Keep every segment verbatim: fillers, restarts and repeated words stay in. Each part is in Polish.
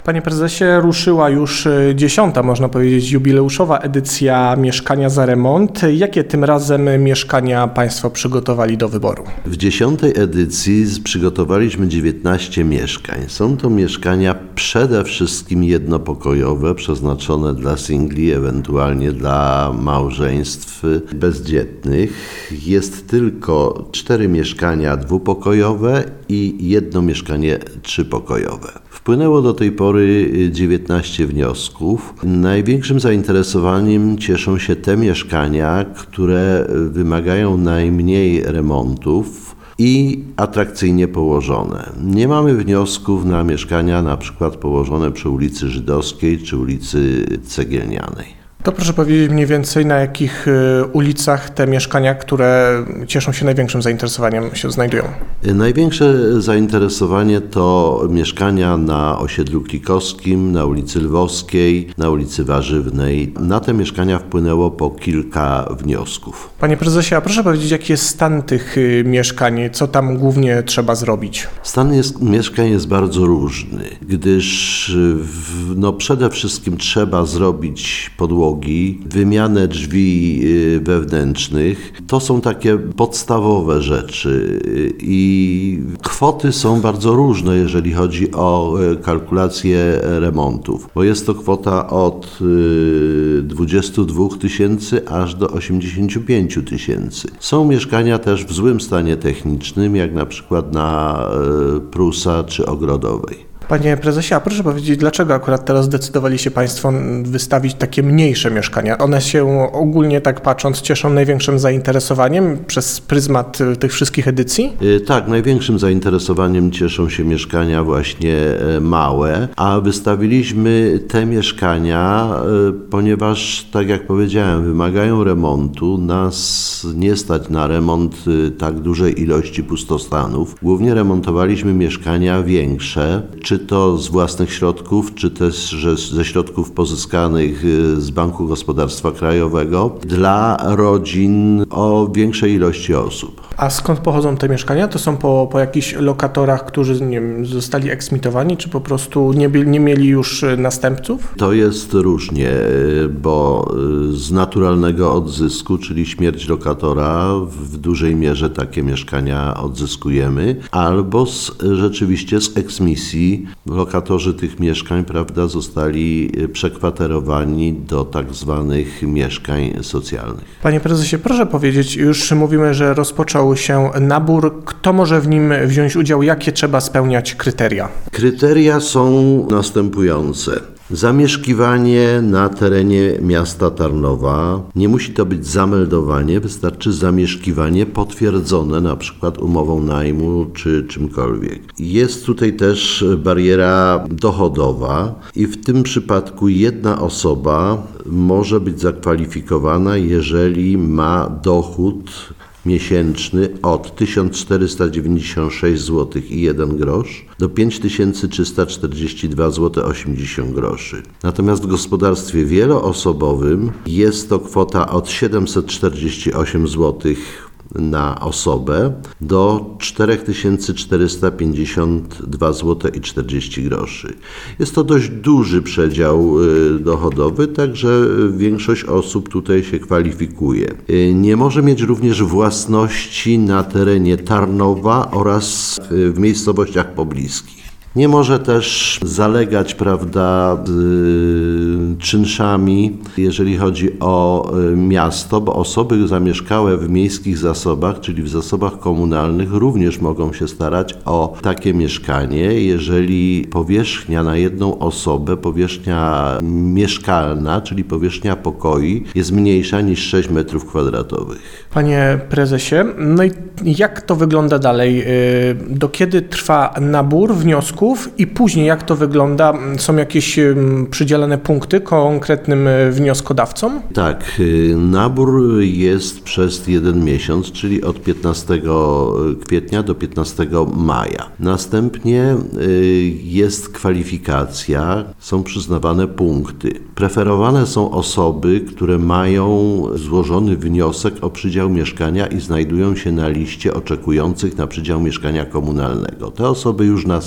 Panie prezesie, ruszyła już dziesiąta, można powiedzieć, jubileuszowa edycja Mieszkania za remont. Jakie tym razem mieszkania Państwo przygotowali do wyboru? W dziesiątej edycji przygotowaliśmy dziewiętnaście mieszkań. Są to mieszkania przede wszystkim jednopokojowe, przeznaczone dla singli, ewentualnie dla małżeństw bezdzietnych. Jest tylko cztery mieszkania dwupokojowe i jedno mieszkanie trzypokojowe. Wpłynęło do tej pory dziewiętnaście wniosków. Największym zainteresowaniem cieszą się te mieszkania, które wymagają najmniej remontów i atrakcyjnie położone. Nie mamy wniosków na mieszkania na przykład położone przy ulicy Żydowskiej czy ulicy Cegielnianej. To proszę powiedzieć mniej więcej, na jakich ulicach te mieszkania, które cieszą się największym zainteresowaniem, się znajdują? Największe zainteresowanie to mieszkania na osiedlu Klikowskim, na ulicy Lwowskiej, na ulicy Warzywnej. Na te mieszkania wpłynęło po kilka wniosków. Panie prezesie, a proszę powiedzieć, jaki jest stan tych mieszkań? Co tam głównie trzeba zrobić? Stan jest, mieszkań jest bardzo różny, gdyż no, przede wszystkim trzeba zrobić podłogę, wymianę drzwi wewnętrznych. To są takie podstawowe rzeczy i kwoty są bardzo różne, jeżeli chodzi o kalkulację remontów, bo jest to kwota od dwudziestu dwóch tysięcy aż do osiemdziesięciu pięciu tysięcy. Są mieszkania też w złym stanie technicznym, jak na przykład na Prusa czy Ogrodowej. Panie prezesie, a proszę powiedzieć, dlaczego akurat teraz zdecydowali się Państwo wystawić takie mniejsze mieszkania? One się ogólnie tak patrząc cieszą największym zainteresowaniem przez pryzmat tych wszystkich edycji? Tak, największym zainteresowaniem cieszą się mieszkania właśnie małe, a wystawiliśmy te mieszkania, ponieważ tak jak powiedziałem, wymagają remontu. Nas nie stać na remont tak dużej ilości pustostanów. Głównie remontowaliśmy mieszkania większe, czy to z własnych środków, czy też ze środków pozyskanych z Banku Gospodarstwa Krajowego dla rodzin o większej ilości osób. A skąd pochodzą te mieszkania? To są po, po jakichś lokatorach, którzy nie wiem, zostali eksmitowani, czy po prostu nie, nie mieli już następców? To jest różnie, bo z naturalnego odzysku, czyli śmierć lokatora, w dużej mierze takie mieszkania odzyskujemy, albo z, rzeczywiście z eksmisji. Lokatorzy tych mieszkań, prawda, zostali przekwaterowani do tak zwanych mieszkań socjalnych. Panie prezesie, proszę powiedzieć, już mówimy, że rozpoczął się nabór. Kto może w nim wziąć udział? Jakie trzeba spełniać kryteria? Kryteria są następujące. Zamieszkiwanie na terenie miasta Tarnowa. Nie musi to być zameldowanie, wystarczy zamieszkiwanie potwierdzone na przykład umową najmu czy czymkolwiek. Jest tutaj też bariera dochodowa i w tym przypadku jedna osoba może być zakwalifikowana, jeżeli ma dochód miesięczny od tysiąc czterysta dziewięćdziesiąt sześć złotych i jeden grosz do pięć tysięcy trzysta czterdzieści dwa złote osiemdziesiąt groszy. Natomiast w gospodarstwie wieloosobowym jest to kwota od siedemset czterdzieści osiem złotych na osobę do cztery tysiące czterysta pięćdziesiąt dwa złote i czterdzieści groszy. Jest to dość duży przedział dochodowy, także większość osób tutaj się kwalifikuje. Nie może mieć również własności na terenie Tarnowa oraz w miejscowościach pobliskich. Nie może też zalegać, prawda, y, czynszami, jeżeli chodzi o y, miasto, bo osoby zamieszkałe w miejskich zasobach, czyli w zasobach komunalnych, również mogą się starać o takie mieszkanie, jeżeli powierzchnia na jedną osobę, powierzchnia mieszkalna, czyli powierzchnia pokoi, jest mniejsza niż sześć metrów kwadratowych. Panie prezesie, no i jak to wygląda dalej? Do kiedy trwa nabór wniosków? I później jak to wygląda? Są jakieś przydzielone punkty konkretnym wnioskodawcom? Tak, nabór jest przez jeden miesiąc, czyli od piętnastego kwietnia do piętnastego maja. Następnie jest kwalifikacja, są przyznawane punkty. Preferowane są osoby, które mają złożony wniosek o przydział mieszkania i znajdują się na liście oczekujących na przydział mieszkania komunalnego. Te osoby już na samym wstępie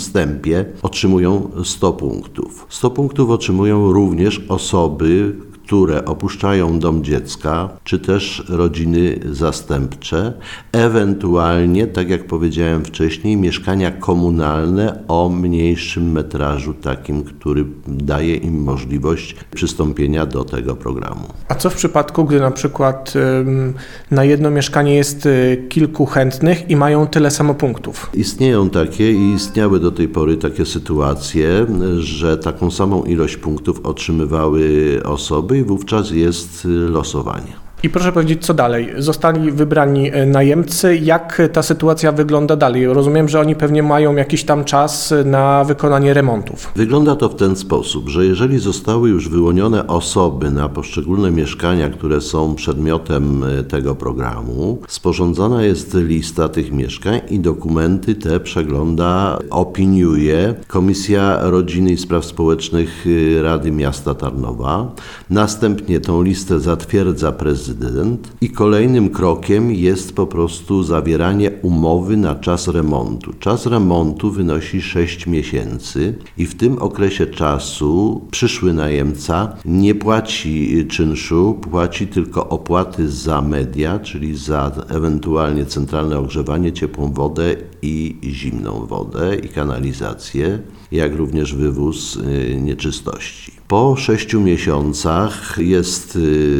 wstępie otrzymują sto punktów. sto punktów otrzymują również osoby, które opuszczają dom dziecka, czy też rodziny zastępcze, ewentualnie, tak jak powiedziałem wcześniej, mieszkania komunalne o mniejszym metrażu, takim, który daje im możliwość przystąpienia do tego programu. A co w przypadku, gdy na przykład ym, na jedno mieszkanie jest y, kilku chętnych i mają tyle samo punktów? Istnieją takie i istniały do tej pory takie sytuacje, że taką samą ilość punktów otrzymywały osoby, i wówczas jest losowanie. I proszę powiedzieć, co dalej? Zostali wybrani najemcy. Jak ta sytuacja wygląda dalej? Rozumiem, że oni pewnie mają jakiś tam czas na wykonanie remontów. Wygląda to w ten sposób, że jeżeli zostały już wyłonione osoby na poszczególne mieszkania, które są przedmiotem tego programu, sporządzana jest lista tych mieszkań i dokumenty te przegląda, opiniuje Komisja Rodziny i Spraw Społecznych Rady Miasta Tarnowa. Następnie tą listę zatwierdza prezydent. I kolejnym krokiem jest po prostu zawieranie umowy na czas remontu. Czas remontu wynosi sześć miesięcy i w tym okresie czasu przyszły najemca nie płaci czynszu, płaci tylko opłaty za media, czyli za ewentualnie centralne ogrzewanie, ciepłą wodę i zimną wodę i kanalizację, jak również wywóz nieczystości. Po sześciu miesiącach jest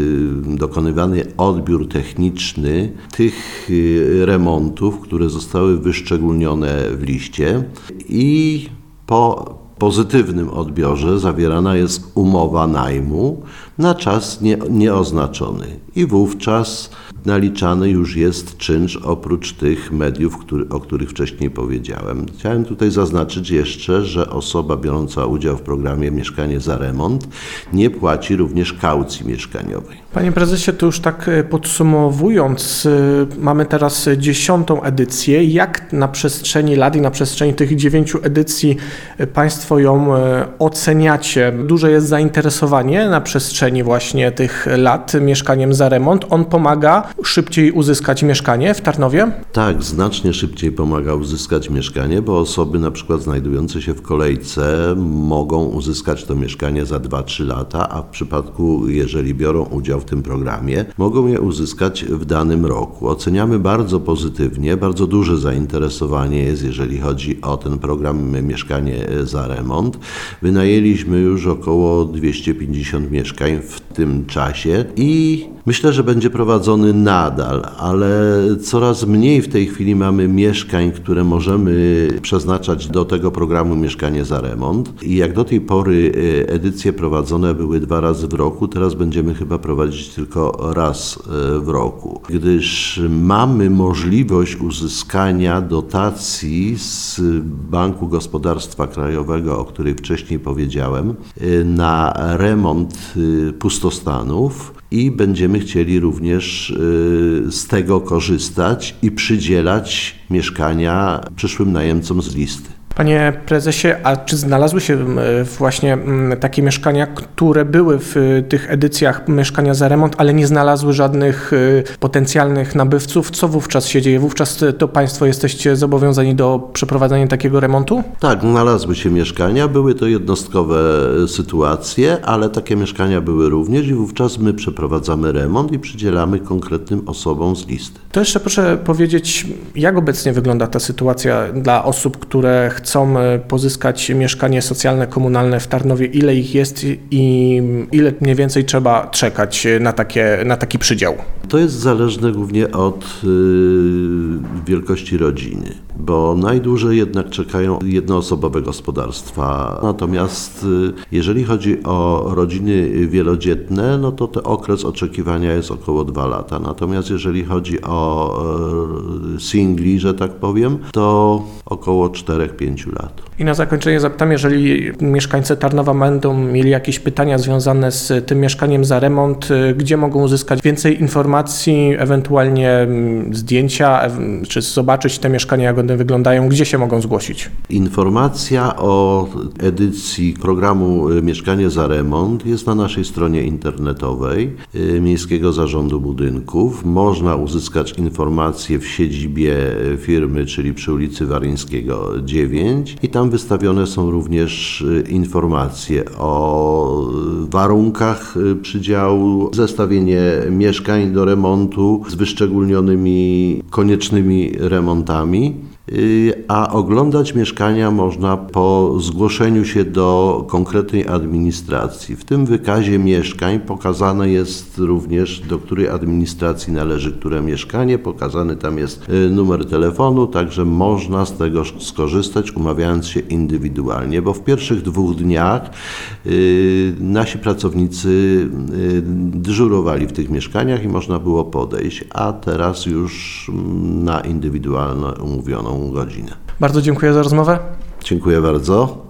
dokonywany odbiór techniczny tych remontów, które zostały wyszczególnione w liście, i po pozytywnym odbiorze zawierana jest umowa najmu na czas nie, nieoznaczony i wówczas naliczany już jest czynsz oprócz tych mediów, który, o których wcześniej powiedziałem. Chciałem tutaj zaznaczyć jeszcze, że osoba biorąca udział w programie Mieszkanie za remont nie płaci również kaucji mieszkaniowej. Panie prezesie, to już tak podsumowując, mamy teraz dziesiątą edycję. Jak na przestrzeni lat i na przestrzeni tych dziewięciu edycji Państwo ją oceniacie? Duże jest zainteresowanie na przestrzeni właśnie tych lat Mieszkaniem za remont. On pomaga szybciej uzyskać mieszkanie w Tarnowie? Tak, znacznie szybciej pomaga uzyskać mieszkanie, bo osoby na przykład znajdujące się w kolejce mogą uzyskać to mieszkanie za dwa trzy lata, a w przypadku, jeżeli biorą udział w tym programie, mogą je uzyskać w danym roku. Oceniamy bardzo pozytywnie, bardzo duże zainteresowanie jest, jeżeli chodzi o ten program Mieszkanie za remont. Wynajęliśmy już około dwieście pięćdziesiąt mieszkań w tym czasie i myślę, że będzie prowadzony nadal, ale coraz mniej w tej chwili mamy mieszkań, które możemy przeznaczać do tego programu Mieszkanie za remont. I jak do tej pory edycje prowadzone były dwa razy w roku, teraz będziemy chyba prowadzić tylko raz w roku, gdyż mamy możliwość uzyskania dotacji z Banku Gospodarstwa Krajowego, o której wcześniej powiedziałem, na remont pustostanów. I będziemy chcieli również z tego korzystać i przydzielać mieszkania przyszłym najemcom z listy. Panie prezesie, a czy znalazły się właśnie takie mieszkania, które były w tych edycjach Mieszkania za remont, ale nie znalazły żadnych potencjalnych nabywców? Co wówczas się dzieje? Wówczas to Państwo jesteście zobowiązani do przeprowadzenia takiego remontu? Tak, znalazły się mieszkania, były to jednostkowe sytuacje, ale takie mieszkania były również i wówczas my przeprowadzamy remont i przydzielamy konkretnym osobom z listy. To jeszcze proszę powiedzieć, jak obecnie wygląda ta sytuacja dla osób, które chcą pozyskać mieszkanie socjalne, komunalne w Tarnowie, ile ich jest i ile mniej więcej trzeba czekać na, takie, na taki przydział? To jest zależne głównie od y, wielkości rodziny, bo najdłużej jednak czekają jednoosobowe gospodarstwa. Natomiast y, jeżeli chodzi o rodziny wielodzietne, no to ten okres oczekiwania jest około dwa lata. Natomiast jeżeli chodzi o y, singli, że tak powiem, to około cztery pięć lat. I na zakończenie zapytam, jeżeli mieszkańcy Tarnowa będą mieli jakieś pytania związane z tym mieszkaniem za remont, gdzie mogą uzyskać więcej informacji, ewentualnie zdjęcia, czy zobaczyć te mieszkania, jak one one wyglądają, gdzie się mogą zgłosić? Informacja o edycji programu Mieszkanie za remont jest na naszej stronie internetowej Miejskiego Zarządu Budynków. Można uzyskać informacje w siedzibie firmy, czyli przy ulicy Waryńskiego dziewięć i tam wystawione są również informacje o warunkach przydziału, zestawienie mieszkań do remontu z wyszczególnionymi koniecznymi remontami, a oglądać mieszkania można po zgłoszeniu się do konkretnej administracji. W tym wykazie mieszkań pokazane jest również, do której administracji należy które mieszkanie, pokazany tam jest numer telefonu, także można z tego skorzystać, umawiając się indywidualnie, bo w pierwszych dwóch dniach y, nasi pracownicy y, dyżurowali w tych mieszkaniach i można było podejść, a teraz już na indywidualną umówioną godzinę. Bardzo dziękuję za rozmowę. Dziękuję bardzo.